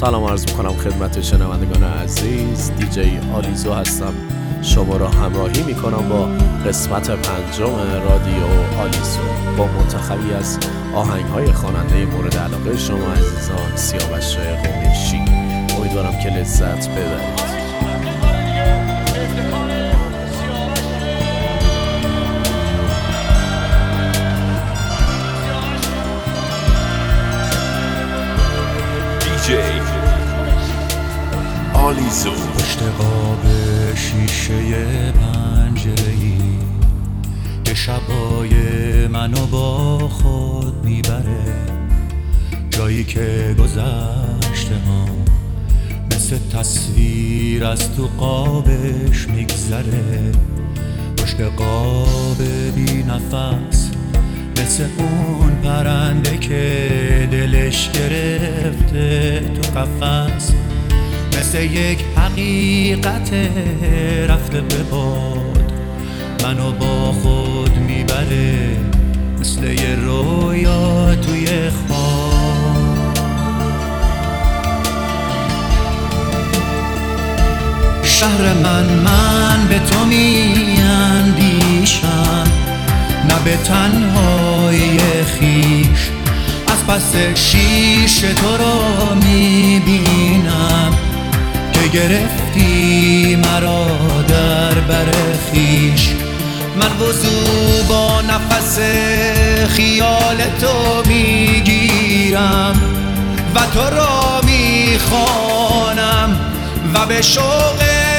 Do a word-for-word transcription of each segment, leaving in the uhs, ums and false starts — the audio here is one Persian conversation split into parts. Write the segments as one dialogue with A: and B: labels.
A: سلام عرض میکنم خدمت شنوندگان عزیز. دیجی آلیزو هستم. شما را همراهی میکنم با قسمت پنجم رادیو آلیزو با منتخبی از آهنگ‌های خواننده مورد علاقه شما عزیزان، سیاوش قمیشی. امیدوارم که لذت ببرید.
B: آلیزو پشت قاب شیشه پنجره‌ای که شبای منو با خود میبره، جایی که گذشته ها مثل تصویر از تو قابش میگذره. پشت قاب بی نفس مثل اون پرنده که دلش گرفته تو قفس، مثل یک حقیقت رفته به باد منو با خود میبره، مثل یه رویا توی خواب. شهر من من به تو میاندیشم، نه به تنهایی خیش، از پس شیشه تو را میبینم که گرفتی مرا در بر خویش. من وضو با نفس خیال تو میگیرم و تو را میخوانم و به شوق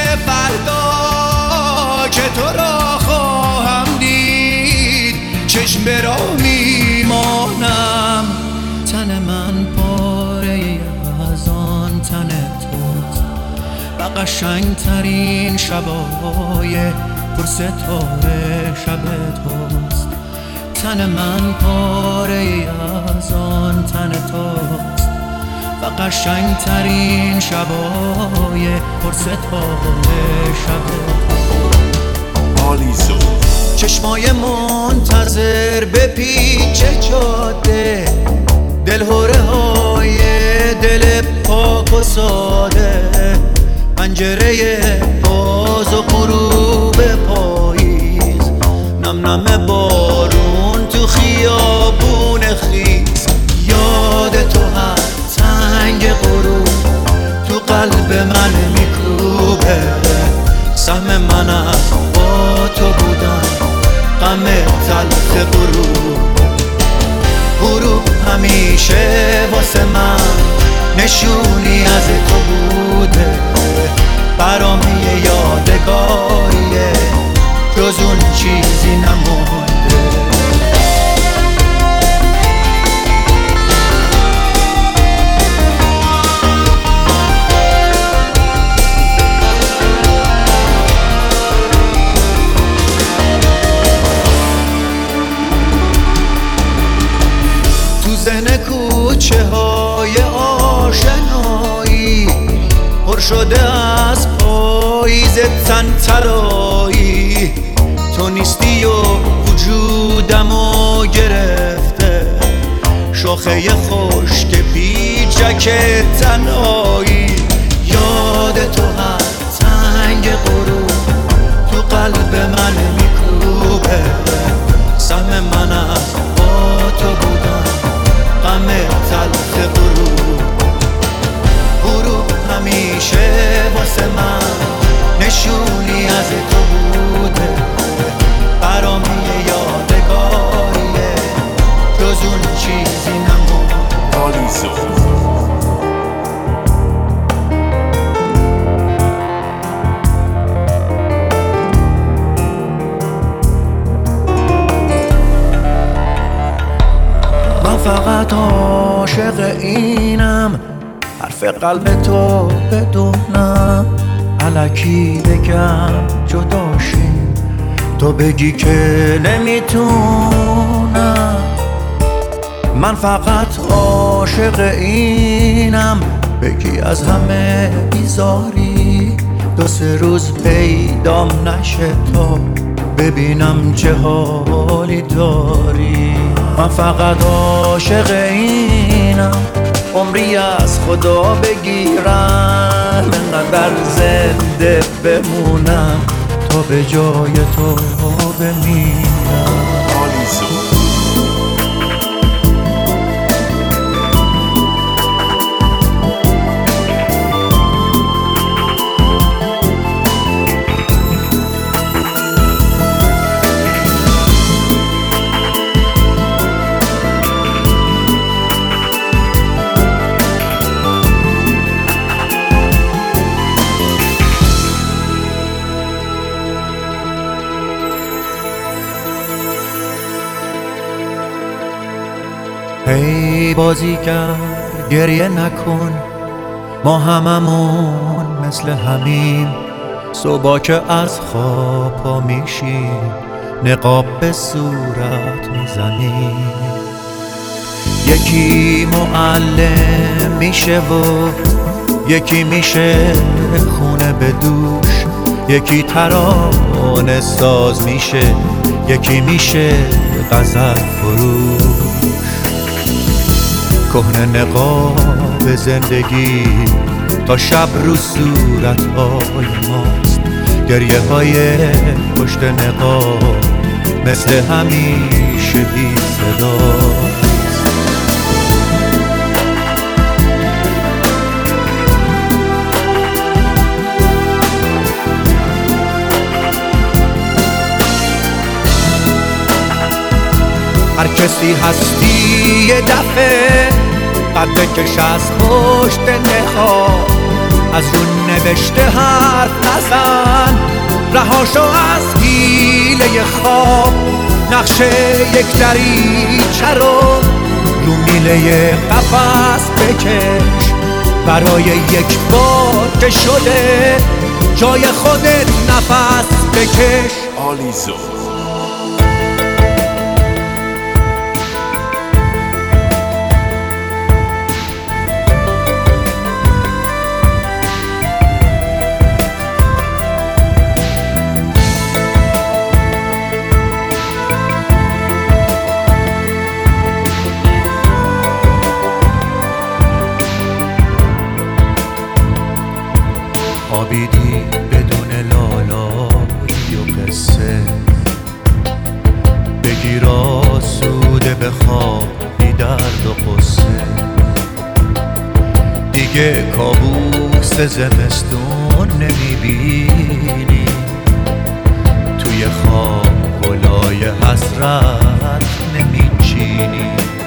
B: فردا که تو را خواهم دید چشم به راه میمانم. تن من پاره از آن تن توست و قشنگ ترین شبای پر ستاره شب توست. تن من پاره از آن تن توست و قشنگ ترین شبای پر ستاره شب توست. آلیزو
C: چشمای منتظر به پیچ جاده، دلهوره های دل پاک و ساده، پنجره باز و غروب پاییز، نم نم بارون تو خیابون خیز. یاد تو هر تنگ غروب تو قلب من میکوبه، سهم من از با تو بودن غم تلخ غروب. غروب همیشه واسه من نشونی از تو بوده، برام یه یادگاریه جز اون چیزی نمونده. زن کوچه های آشنایی پر شده از پاییز تن‌ترایی، تو نیستی و وجودمو گرفته، شاخه خشک پیچک تنهایی. یاد تو هر تنگ غروب تو قلب من میکوبه، سهم من از با تو بودن غم تلخ غروب. غروب همیشه واسه من نشونی از تو بوده، برام یه یادگاریه جز اون چیزی نمونده.
B: آلیزو
C: فقط عاشق اینم، حرف قلب تو بدونم، الکی بگم جداشیم تو بگی که نمیتونم. من فقط عاشق اینم، بگی از همه بیزاری، دو سه روز پیدام نشه تا ببینم چه حالی داری. من فقط عاشق اینم، عمری از خدا بگیرم، انقدر زنده بمونم تا به جای تو بمیرم.
B: آلیسو
C: هی بازیگر گریه نکن، ما هممون مثل همین. صبح که از خواب پا میشیم نقاب به صورت میزنیم. یکی معلم میشه و یکی میشه خونه به دوش، یکی ترانه ساز میشه، یکی میشه غزل فروش. کهنه نقاب زندگی تا شب رو صورت‌های ماست، گریه های پشت نقاب مثل همیشه بی صداست. هر کسی هستی یه دفعه قد بکش از پشت نقاب، از رو نوشته حرف نزن، رهاشو از حیله خواب. نقشه یک دریچه رو رو میله قفس بکش، برای یک بار که شده جای خودت نفس بکش.
B: آلیسو
C: خوابیدی بدون لالایی و قصه، بگیر آسوده بخواب بی درد و قصه. دیگه کابوس زمستون نمیبینی، توی خواب گلای حسرت نمیچینی.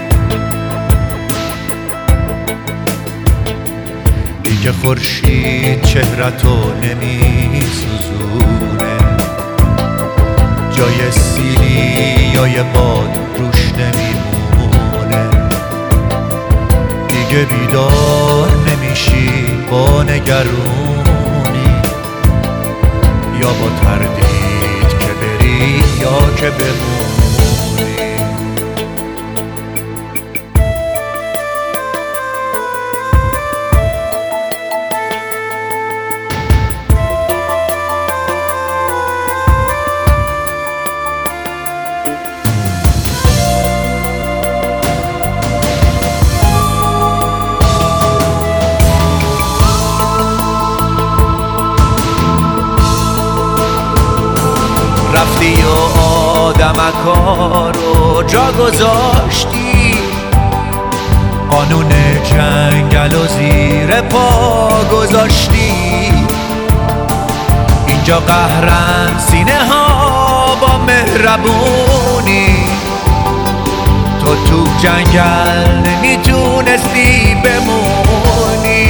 C: دیگه خورشید چهرتو نمی سوزونه، جای سیلی یا یه باد روش نمیمونه. دیگه بیدار نمیشی با نگرونی، یا با تردید که بری یا که بمونی. رفتی و آدمکا رو جا گذاشتی، قانون جنگل و زیر پا گذاشتی. اینجا قهرن سینه ها با مهربونی، تو تو جنگل نمیتونستی بمونی.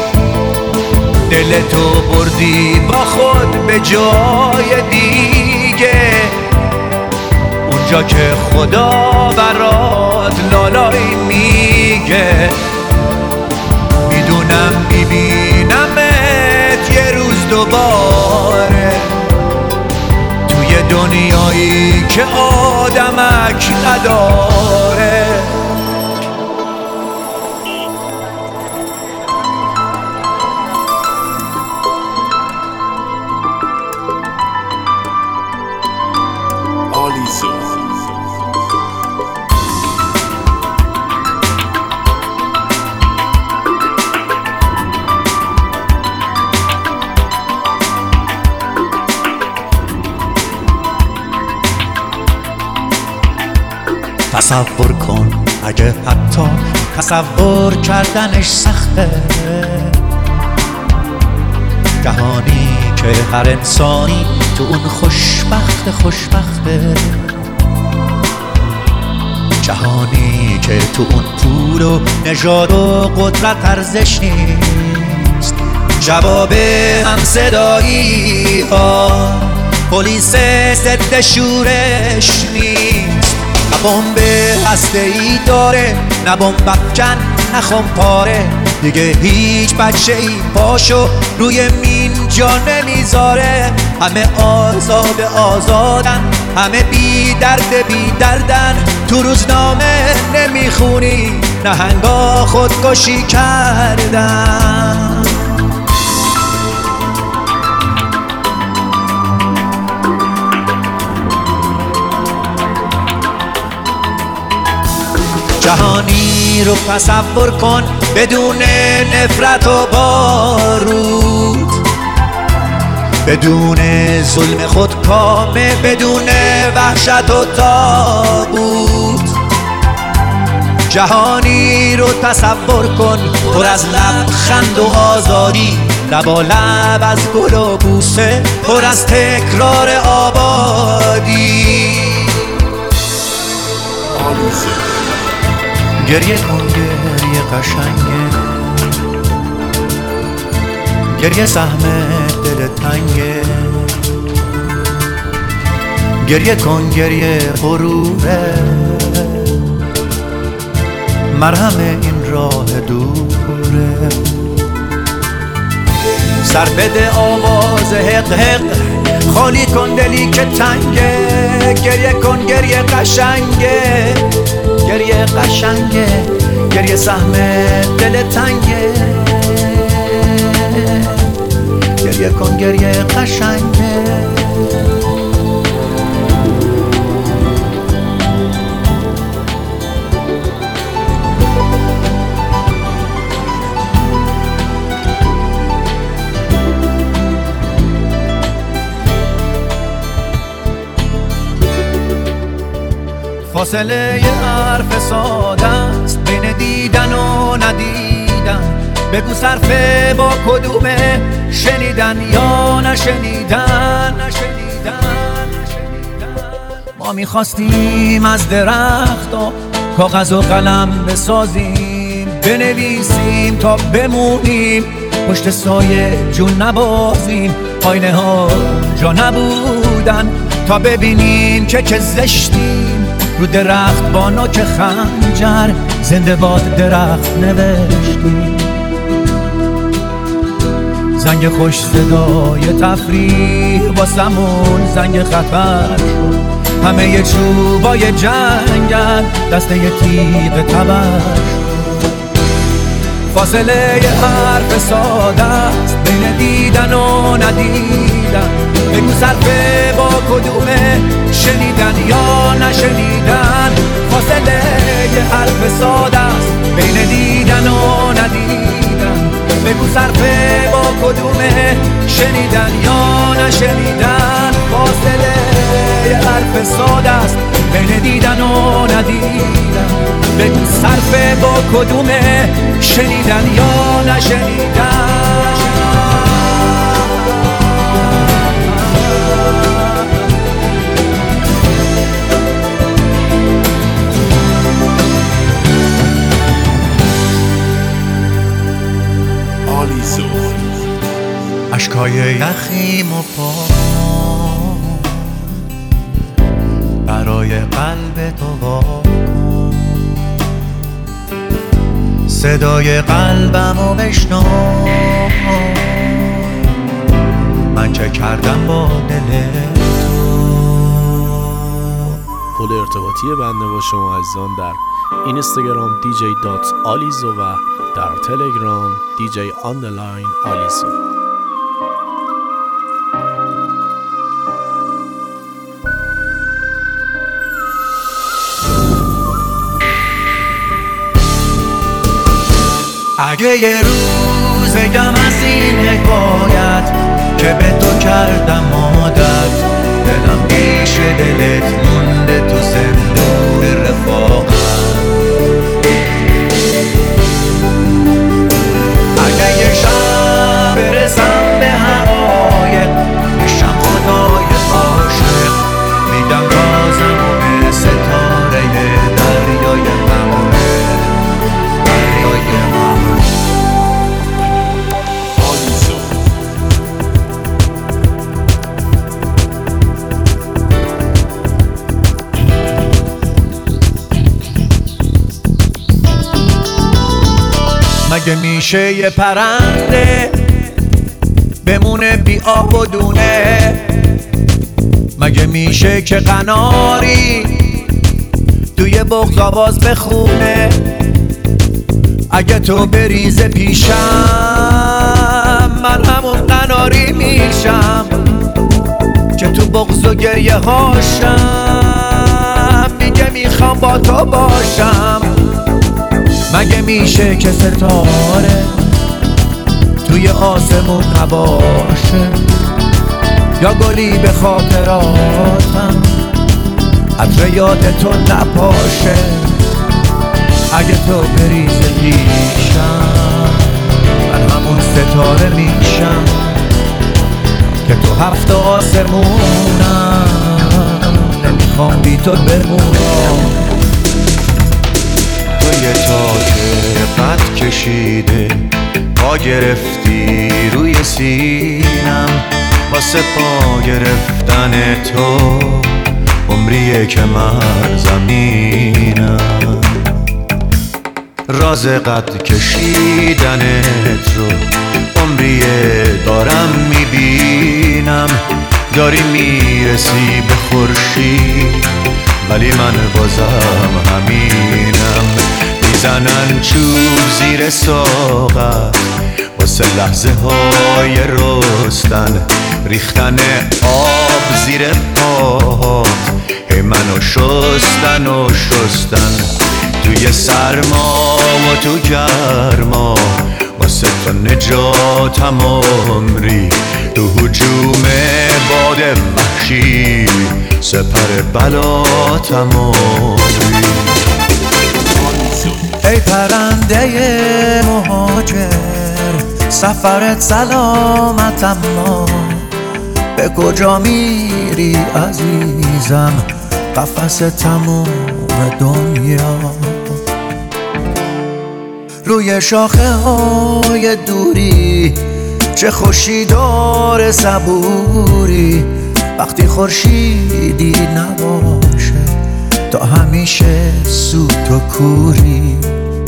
C: دلتو بردی با خود به جای دیگه، اونجا که خدا برات لالایی میگه. میدونم میبینمت یه روز دوباره، توی دنیایی که آدمک نداره.
B: آلیسو
C: تصور کن اگه حتی تصور کردنش سخته، جهانی که هر انسانی تو اون خوشبخت خوشبخته، جهانی که تو اون پول و نژاد و قدرت ارزش نیست، جواب هم صدایی ها پلیس ضد شورش نیست، نه بمب هسته‌ای داره نه بمب افکن نه خمپاره، دیگه هیچ بچه ای پاشو روی مین جا نمیذاره، همه آزاد آزادن همه بی درد بی دردن، تو روزنامه نمیخونی نهنگا خودکشی کردن. جهانی رو تصور کن بدون نفرت و بارود، بدون ظلم خودکامه، بدون وحشت و تابوت، جهانی رو تصور کن پر از لبخند و آزادی، لبا لب از گل و بوسه، پر از تکرار آبادی. گریه کن گریه قشنگه، گریه سهم دل تنگه، گریه کن گریه غروره، مرهم این راه دوره، سر بده آواز حق حق، خالی کن دلی که تنگه، گریه کن گریه قشنگه، گریه قشنگه، گریه سهم دل تنگه، گریه کن گریه قشنگه. فاصله یه حرف ساده است بین دیدن و ندیدن، بگو صرفه با کدومه، شنیدن یا نشنیدن. ما میخواستیم از درخت و کاغذ و قلم بسازیم، بنویسیم تا بمونیم، پشت سایه جون نبازیم، آینه ها جا نبودن تا ببینیم که چه زشتیم، رو درخت با نوک خنجر زنده باد درخت نوشتیم. زنگ خوش صدای تفریح واسمون زنگ خطر شد، همه ی چوبای جنگن دسته ی تیغ تبر شد. فاصله ی حرف ساده است بین دیدن و ندیدن، بگو صرفه با کدومه، شنیدن یا نشنیدن. فاصله ی حرف ساده است بین دیدن و ندیدن، بگو صرفه با کدومه، شنیدن یا نشنیدن. فاصله ی حرف ساده است بین دیدن و ندیدن، بگو صرفه با کدومه، شنیدن یا نشنیدن. اشکای یخیم و پا برای قلب تو واکن، صدای قلبم رو بشنو، من چه کردم با دل تو.
A: پل ارتباطی بنده با شما عزیزان در اینستاگرام دی جی دات آلیزو و در تلگرام دی جی آندرلاین آلیزو.
C: اگه یه روز بگم از این حکایت که به تو کردم عادت، دلم پیش دلت مونده تو صندوق رفاقت. مگه میشه یه پرنده بمونه بی آب و دونه؟ مگه میشه که قناری توی بغض آواز بخونه؟ اگه تو بریز پیشم من همون قناری میشم که تو بغض و گریه هاشم میگه میخوام با تو باشم. مگه میشه که ستاره توی آسمون نباشه یا گلی به خاطراتم عطر یاد تو نپاشه؟ اگه تو بریز پیشم من همون ستاره میشم که تو هفت آسمونم نمیخوام بی تو بمونم.
B: تو یه تاج قد کشیده پا گرفتی روی سینم واسه پا گرفتن تو عمریه که من زمینم. راز قد کشیدنت رو عمریه دارم میبینم. داری میرسی به خورشید ولی من بازم همینم. میزنن چوب زیر ساقت واسه لحظه های رستن ریختن آب زیر پاهات هی منو شستن و شستن توی سرما و تو گرما واسه تو نجاتم عمری تو هجوم باد وحشی سپر بلاتم عمری.
C: ای پرنده مهاجر سفرت سلامت اما به کجا میری عزیزم قفس تموم دنیا؟ روی شاخه های دوری چه خوشی داره صبوری وقتی خورشیدی نباشه تا همیشه سوت و کوری.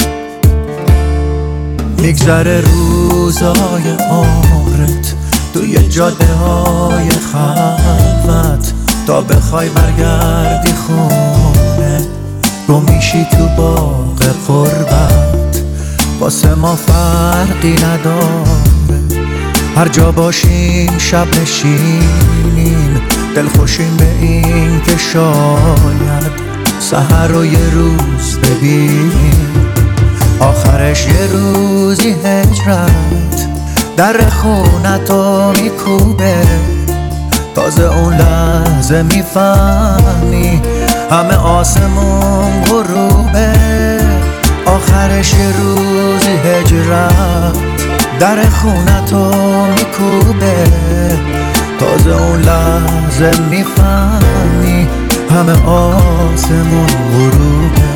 C: میگذره روزای عمرت توی جاده های خلوت تا بخوای برگردی خونه گم میشی تو باغ قربت. واسه ما فرقی نداره هر جا باشیم شب نشینیم دلخوشیم به این که شاید سحر رو یه روز ببینیم آخرش یه روزی هجرت در خونتو میکوبه. تازه اون لحظه میفهمی همه آسمون غروبه. آخرش یه روزی هجرت در خونتو میکوبه. تازه اون لحظه میفهمی همه آسمون غروبه.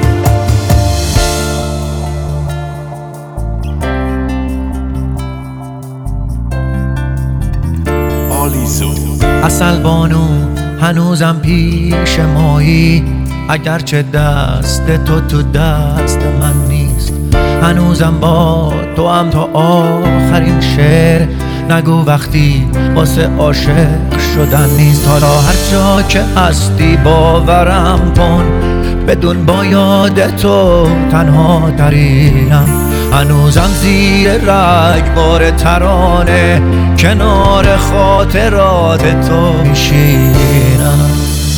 C: اصل بانو هنوزم پیش مایی اگرچه دست تو تو دست من نیست هنوزم با تو هم تا آخرین شعر نگو وقتی واسه عاشق شدن نیست. حالا هر جا که هستی باورم کن بدون با یاد تو تنها ترینم هنوزم زیر رگبار ترانه کنار خاطرات تو میشینم.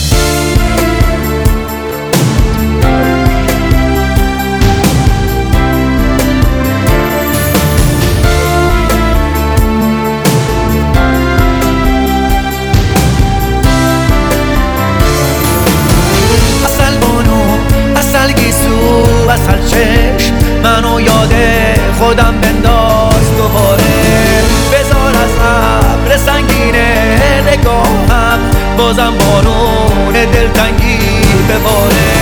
C: اصل بانو اصل گیسو اصل چشم منو یاد خودم بنداز دوباره. بذار از ابر سنگین نگاهم بازم بارون دلتنگی بباره.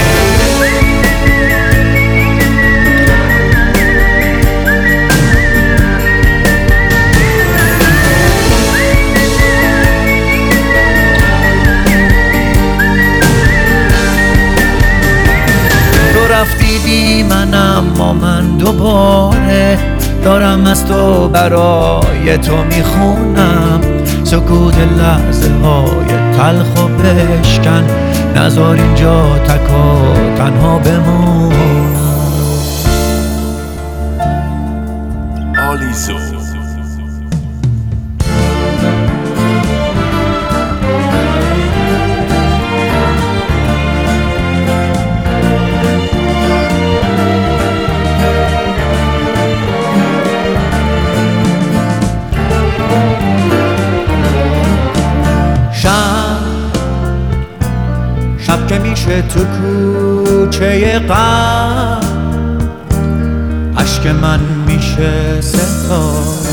C: تو رفتی بی من اما من دوباره از تو برای تو میخونم، سکوت لحظه های تلخ و بشکن، نذار اینجا تکا تنها بمون.
A: آلیسو
C: شب که میشه تو کوچه غم، عشق من میشه ستاره.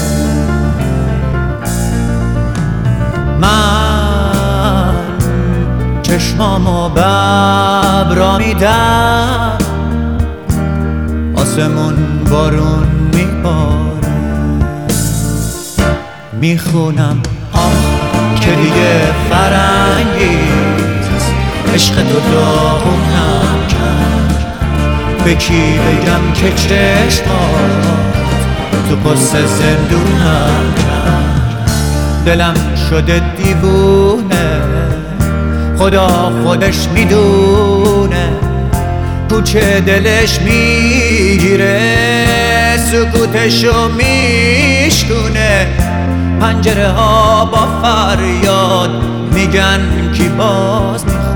C: من چشمامو به ابرا میدم، آسمون بارون میباره. میخونم آه که دیگه فرنگی عشق تو داغونم کرد، به کی بگم که چشمات تو قصه زندونم کرد. دلم شده دیوونه، خدا خودش میدونه، کوچه دلش میگیره، سکوتشو میشکونه. پنجره ها با فریاد میگن کی باز میخونه.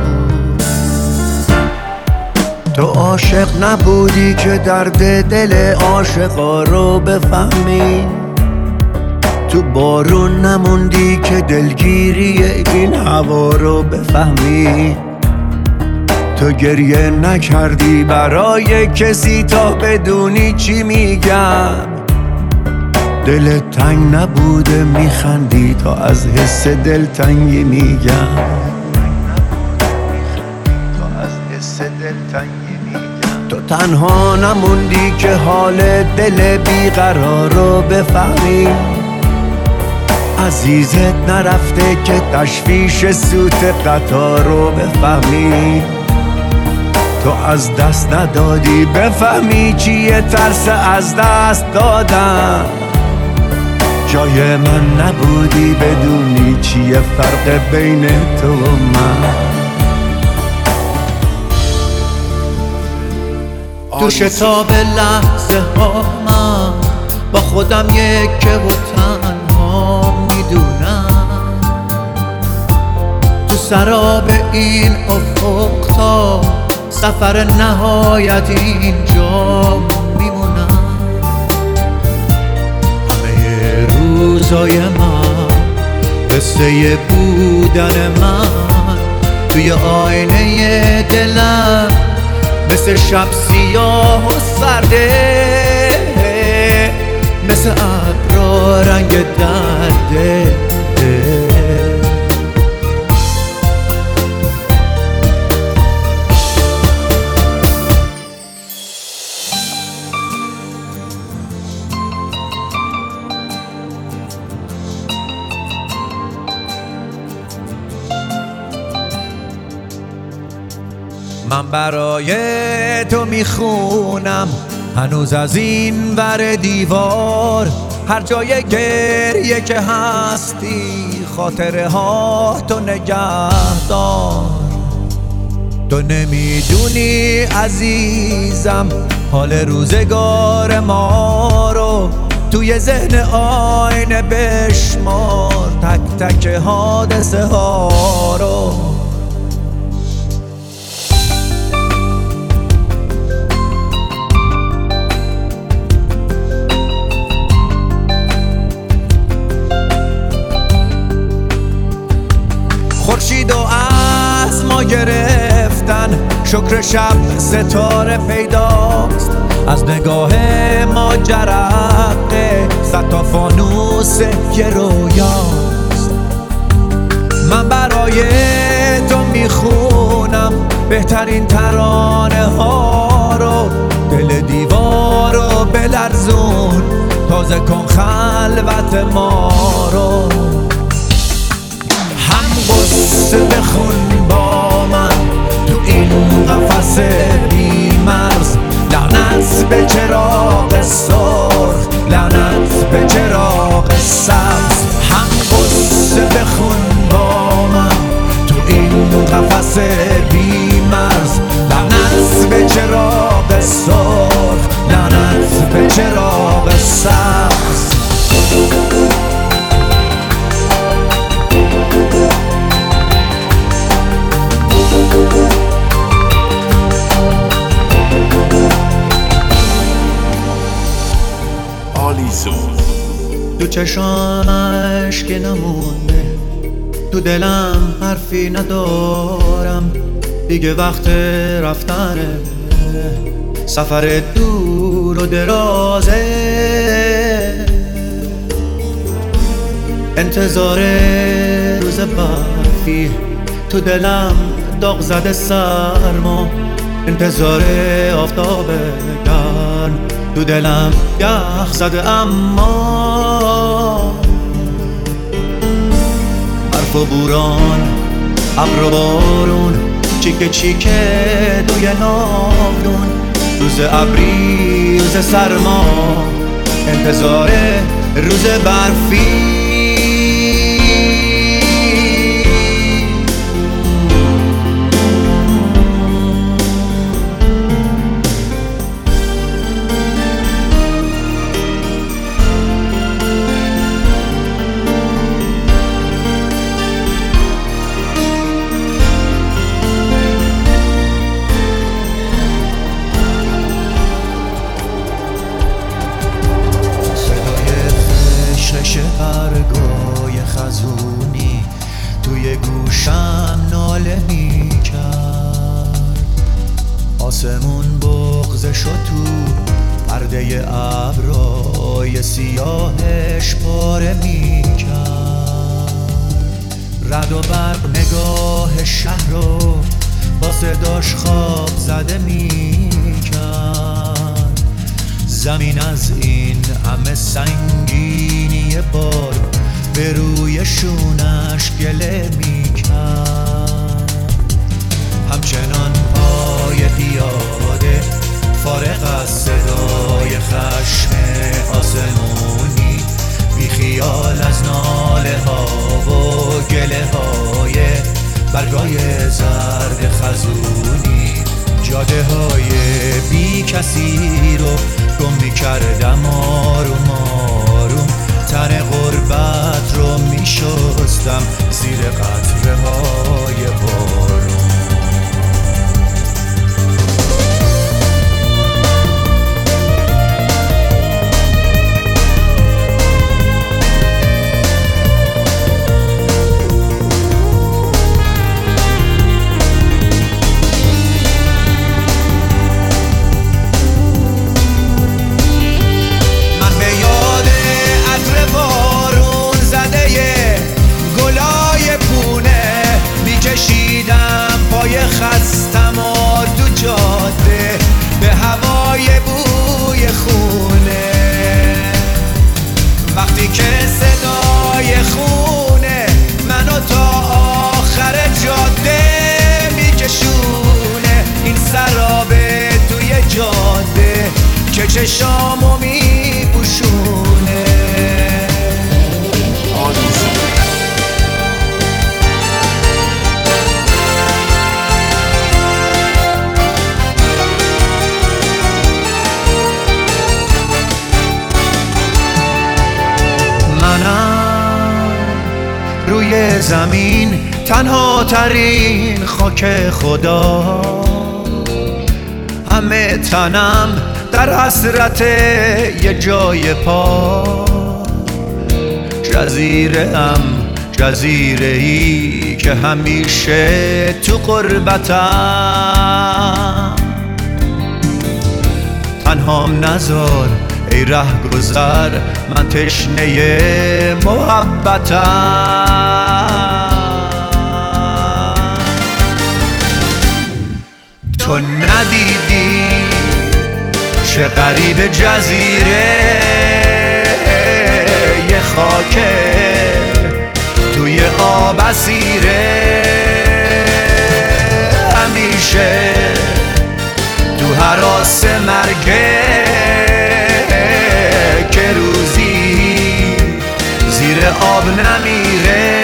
C: تو عاشق نبودی که درد دل عاشقا رو بفهمی، تو بارون نموندی که دلگیری این هوا رو بفهمی. تو گریه نکردی برای کسی تا بدونی چی میگم، دل تنگ نبوده میخندی تا از حس دلتنگی میگم. تو تنها نموندی که حال دل بیقرار رو بفهمی، عزیزت نرفته که تشویش سوت قطار رو بفهمی. تو از دست ندادی بفهمی چیه ترس از دست دادن، جای من نبودی بدونی چیه فرق بین تو و من. تو شتاب لحظه ها من با خودم یکه و تنها میدونم، تو سراب این افق تا سفر نهایت اینجا میمونم. همه روزای من قصه بودن من توی آینه دلم، مثل شب سیاه و سرده، مثل ابرا رنگ درده. من برای تو میخونم هنوز از این ور دیوار، هر جای گریه که هستی خاطره ها تو نگه دار. تو نمیدونی عزیزم حال روزگار ما رو، توی ذهن آینه بشمار تک تک حادثه ها رو. خورشید و از ما گرفتن، شکر شب ستاره پیداست، از نگاه ما جرقه صد تا فانوس یه رویاست. من برای تو میخونم بهترین ترانه ها رو، دل دیوار رو بلرزون، تازه کن خلوت ما رو. قصه بخون با من تو این قفس بی مرز، لعنت به چراغ سرخ لعنت به چراغ سبز. هم قصه بخون با من تو این قفس بی مرز. لعنت به چراغ سرخ، لعنت به چراغ سبز.
A: آلیسو.
B: تو چشمش که نمونده، تو دلم حرفی ندارم دیگه، وقت رفتنه، سفر دور و درازه، انتظار روز برفی تو دلم داغ زده سرما، انتظار آفتاب گرم تو دلم یخ زده. اما برف و بوران، ابر و بارون، چیکه چیکه توی ناودون، روز ابری روز سرما، انتظار روز برفی. برگای خزونی توی گوشم ناله می کرد، آسمون بغض شد تو پرده ابرای سیاهش پاره می کرد. رد و برق نگاه شهر رو با صداش خواب زده می کرد. زمین از این همه سنگینی بار به روی شونش گله می کرد. همچنان پای پیاده فارغ از صدای خشم آسمونی، بی خیال از ناله ها و گله های برگای زرد خزونی، جاده های بی کسی رو گم می کردم آروم آروم، تن غربت رو می شستم زیر قطره های بارون. خستم و دو جاده به هوای بوی خونه، وقتی که صدای خونه منو تا آخر جاده میکشونه، این سرابه توی جاده که چشامو میپوشونه. روی زمین تنها ترین خاک خدا، همه تنم در حسرت یه جای پا، جزیره ام جزیره ای که همیشه تو قربتم، تنهام نذار ای ره گذر، من تشنه محبتم. تو ندیدی چه غریب جزیره یه خاکه توی آب اسیره، همیشه تو هراس مرگه که رو آب نمیره.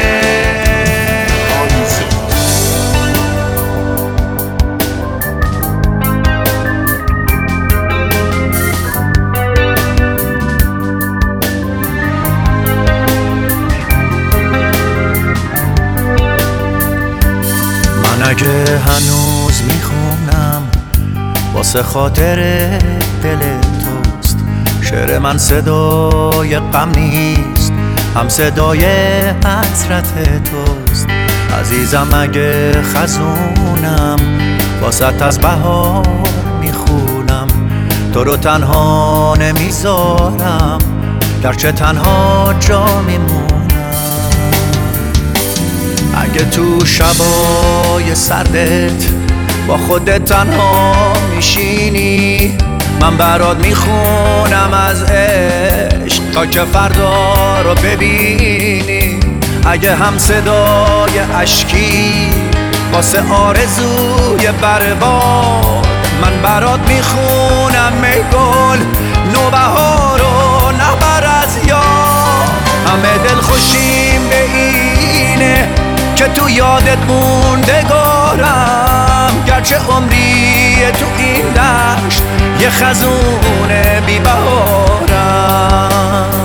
C: من اگه هنوز میخونم واسه خاطر دل توست، شعر من صدای غم نیست، هم صدای حسرت توست. عزیزم اگه خزونم واسه از بهار میخونم، تو رو تنها نمیذارم گرچه تنها جا میمونم. اگه تو شبای سردت با خودت تنها میشینی، من برات میخونم از عشق تا که فردا رو ببینی. اگه هم صدای اشکی واسه آرزوی برباد، من برات میخونم ای گل نوبهار رو نبر از یاد. همه دل خوشیم به اینه که تو یادت موندگارم، گرچه عمری تو این دشت یه خزونه بی بهارم.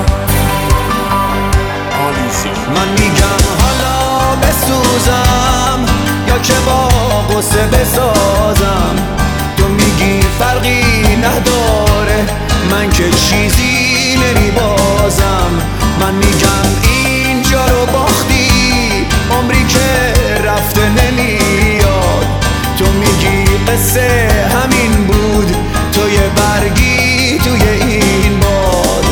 C: من میگم حالا بسوزم یا که با غصه بسازم، تو میگی فرقی نداره من که چیزی نمیبازم. من میگم اینجا رو باختی عمری که رفته نمیاد، تو میگی قصه همین بود تو یه برگی توی این باد.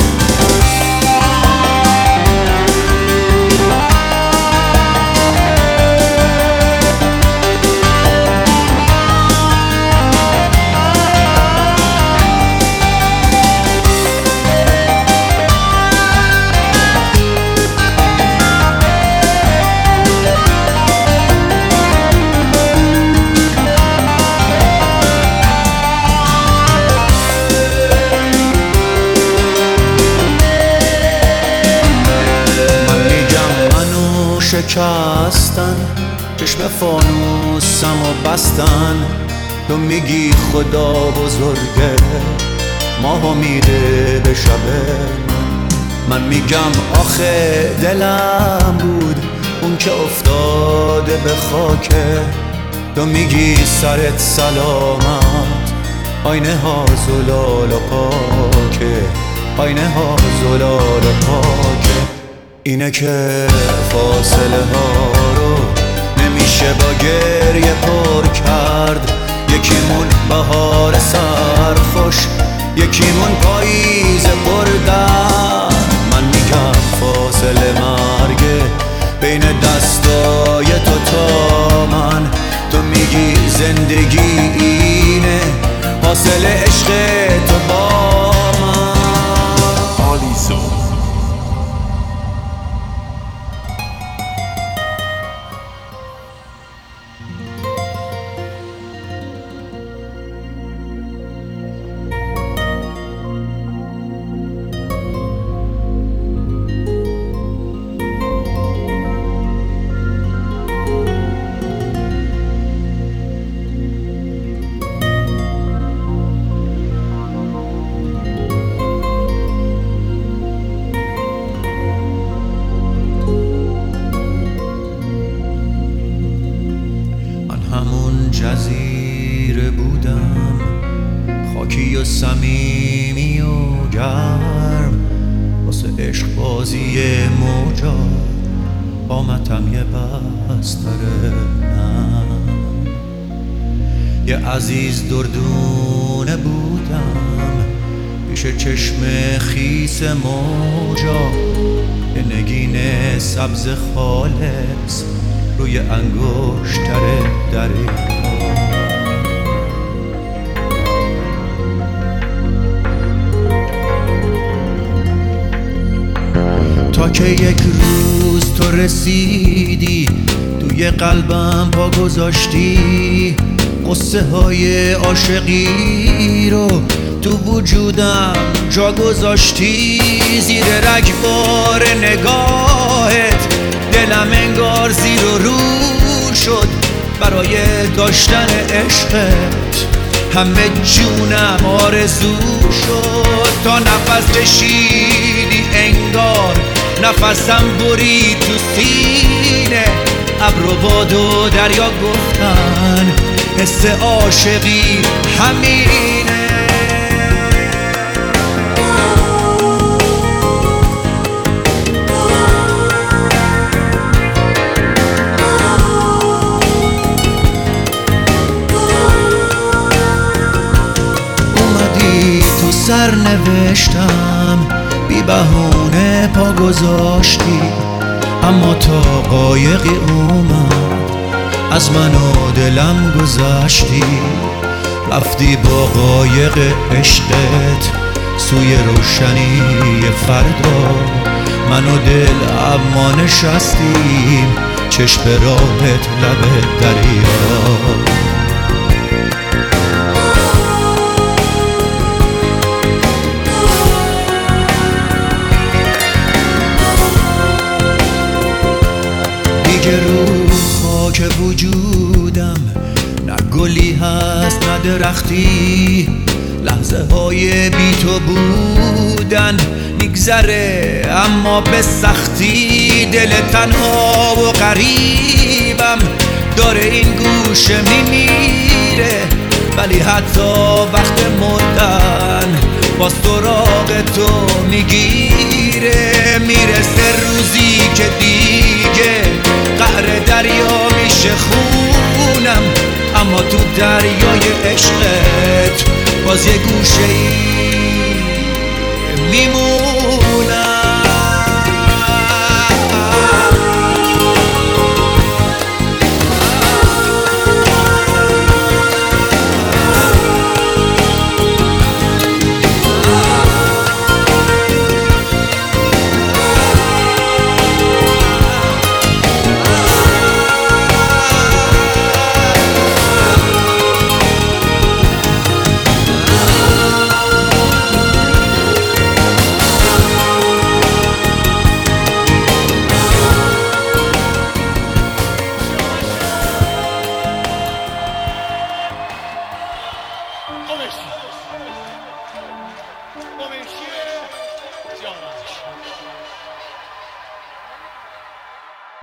C: شکستن چشم فانوسم و بستن، تو میگی خدا بزرگه ماهو میده به شب من. من میگم آخه دلم بود اون که افتاده به خاکه، تو میگی سرت سلامت آینه ها زلال و پاکه، آینه ها زلال و پاکه. اینه که فاصله ها رو نمیشه با گریه پر کرد، یکیمون بهار سرخوش یکیمون پاییز پردرد. من میگم فاصله مرگه بین دستای تو تا من، تو میگی زندگی اینه حاصل عشق تو با من. آلیسو جزیره بودم، خاکی و صمیمی و گرم، واسه عشق بازی موجا قامتم یه بستر نم. یه عزیز دردونه بودم پیش چشم خیس موجا، یه نگین سبز خالص روی انگشتر دریا. تا که یک روز تو رسیدی توی قلبم پا گذاشتی، قصه های عاشقی رو تو وجودم جا گذاشتی. زیر رگبار نگاه برای داشتن عشقت همه جونم آرزو شد. تا نفس کشیدی انگار نفسم برید تو سینه. ابر و باد و دریا گفتن حس عاشقی همینه. سر نوشتم بی بهونه پا گذاشتی، اما تا قایقی اومد از من و دلم گذشتی. رفتی با قایق عشقت سوی روشنی فردا، من و دل اما نشستیم چشم راهت لب دریا. دیگه رو خاک وجودم نه گلی هست نه درختی. لحظه های بی تو بودن میگذره اما به سختی. دل تنها و غریبم داره این گوشه میمیره، ولی حتی وقت مردن باز سراغ تو میگیره. میرسه روزی که دیگه قعر دریا میشه خونم، اما تو دریای عشقت باز یه گوشه ای میمونم.
D: Remercier Remercier Georges.